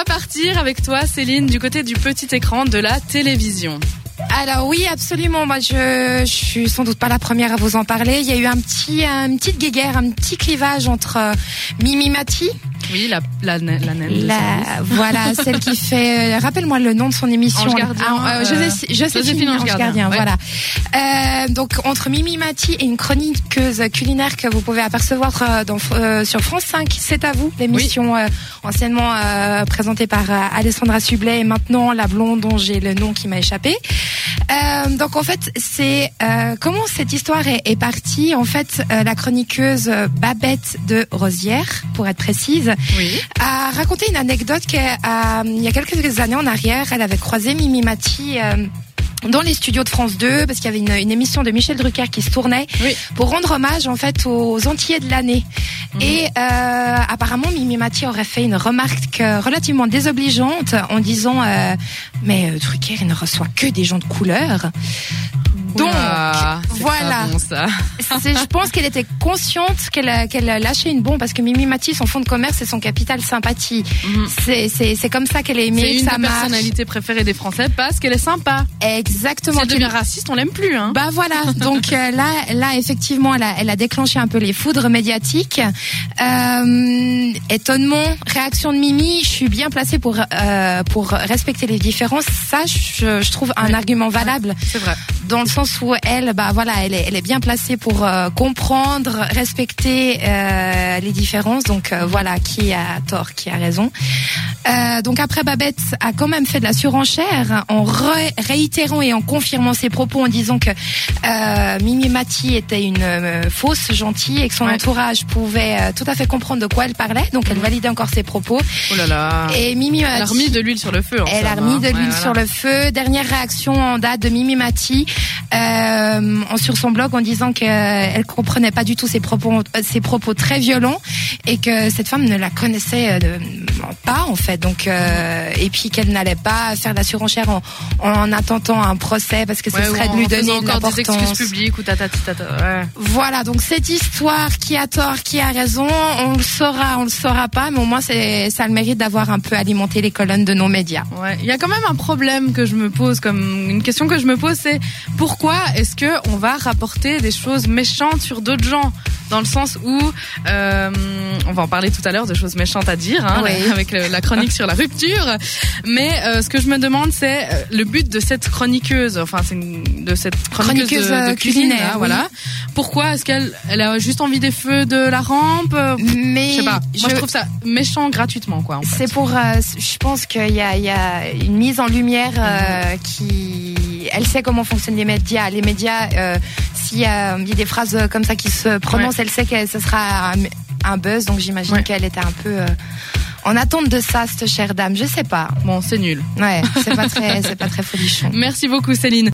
va partir avec toi, Céline, du côté du petit écran de la télévision. Alors oui, absolument. Moi, je suis sans doute pas la première à vous en parler. Il y a eu une petite guéguerre, un petit clivage entre Mimi Mati. Oui, la naine de service. Voilà, celle qui fait. Rappelle-moi le nom de son émission. Ange Gardien. Joséphine Ange Gardien. Ouais. Voilà. Donc entre Mimi Mati et une chroniqueuse culinaire que vous pouvez apercevoir sur France 5, c'est à vous, l'émission anciennement présentée par Alessandra Sublet et maintenant la blonde dont j'ai le nom qui m'a échappé. Donc en fait, c'est comment cette histoire est partie. En fait, la chroniqueuse Babette de Rosière, pour être précise, a raconté une anecdote qu'il y a quelques années en arrière, elle avait croisé Mimi Mati dans les studios de France 2 parce qu'il y avait une émission de Michel Drucker qui se tournait pour rendre hommage en fait aux Antillais de l'année. Et apparemment Mimi Mati aurait fait une remarque relativement désobligeante en disant mais Drucker il ne reçoit que des gens de couleur. Donc voilà, bon, ça. Je pense qu'elle était consciente qu'elle lâchait une bombe parce que Mimi Mati, son fond de commerce, c'est son capital sympathie. C'est comme ça qu'elle est aimée. C'est une des personnalités préférées des Français parce qu'elle est sympa. Exactement. Si elle devient raciste, on l'aime plus. Hein. Bah voilà. Donc là, effectivement, elle a déclenché un peu les foudres médiatiques. Étonnement, réaction de Mimi. Je suis bien placée pour respecter les différences. Ça, je trouve un argument valable. C'est vrai. Dans le sens où elle est bien placée pour comprendre, respecter les différences. Donc voilà, qui a tort, qui a raison. Donc après, Babette a quand même fait de la surenchère en réitérant et en confirmant ses propos en disant que Mimi Mati était une fausse gentille et que son entourage pouvait tout à fait comprendre de quoi elle parlait. Donc elle validait encore ses propos. Oh là là. Et Mimi Mati, elle a remis de l'huile sur le feu. Elle a remis de l'huile sur le feu. Dernière réaction en date de Mimi Mati sur son blog en disant qu'elle comprenait pas du tout ses propos très violents et que cette femme ne la connaissait pas en fait. Donc et puis qu'elle n'allait pas faire de la surenchère en intentant un procès parce que ce serait de lui donner de l'importance. Des excuses publiques ou Voilà, donc cette histoire, qui a tort, qui a raison, on le saura pas, mais au moins ça a le mérite d'avoir un peu alimenté les colonnes de nos médias. Ouais, il y a quand même un problème que je me pose, comme une question que je me pose, c'est pourquoi est-ce que on va rapporter des choses méchantes sur d'autres gens, dans le sens où on va en parler tout à l'heure de choses méchantes à dire avec la chronique sur la rupture, mais ce que je me demande c'est le but de cette chroniqueuse, de cette chroniqueuse de culinaire, voilà. Pourquoi est-ce qu'elle a juste envie des feux de la rampe? Mais je sais pas. Moi je trouve ça méchant gratuitement quoi. En fait. C'est pour je pense qu'il y a une mise en lumière elle sait comment fonctionnent les médias. Les médias, s'il y a des phrases comme ça qui se prononcent, elle sait que ce sera un buzz. Donc j'imagine qu'elle était un peu en attente de ça, cette chère dame. Je sais pas. Bon, c'est nul. Ouais, c'est pas très folichon. Merci beaucoup, Céline.